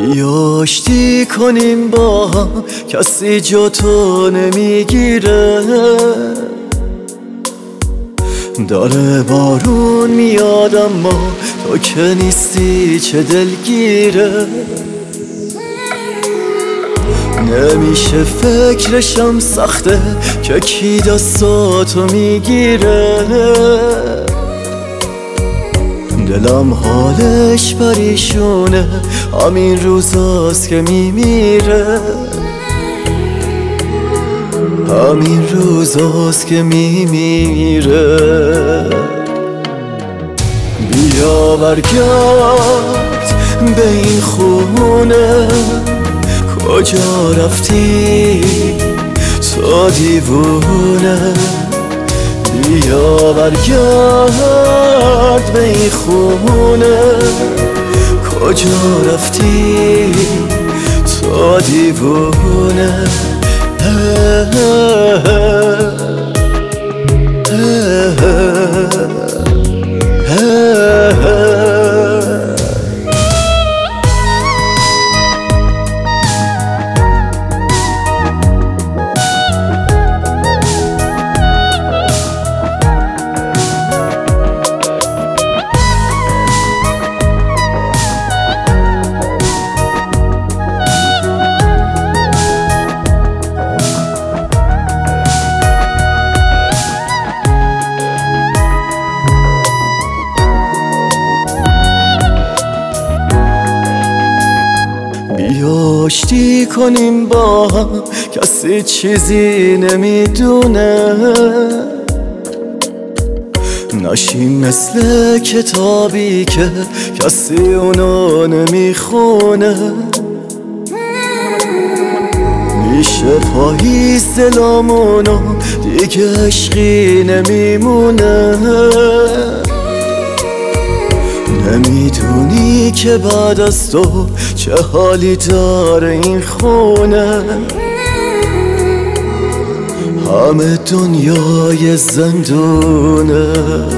بیا آشتی کنیم با هم، کسی جا تو نمیگیره. داره بارون میاد اما تو که نیستی چه دلگیره. نمیشه فکرشم سخته که کی دستاتو میگیره. دلم حالش پریشونه، همین روزاست که میمیره. همین روزاست که میمیره. بیا برگرد به این خونه، کجا رفتی تو دیوونه. بیا برگرد به این خونه، کجا رفتی تو دیوونه. بیا آشتی کنیم با هم، کسی چیزی نمیدونه. نشیم مثل کتابی که کسی اونو نمیخونه. میشه پاییز دلامونو دیگه عشقی نمیمونه. نمیدونی که بعد از تو چه حالی داره این خونه. همه دنیای زندونه.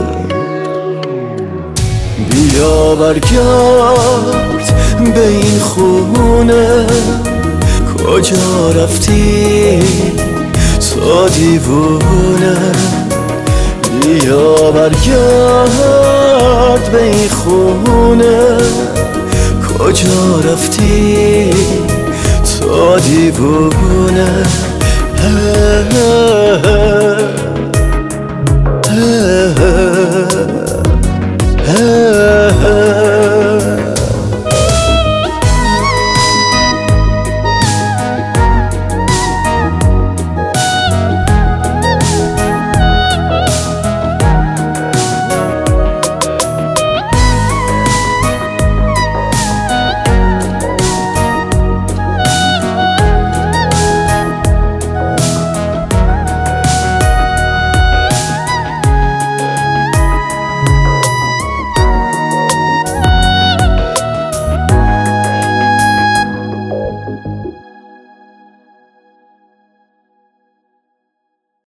بیا برگرد به این خونه، کجا رفتی تو دیوونه. بیا برگرد به این خونه، کجا رفتی تو دیوونه.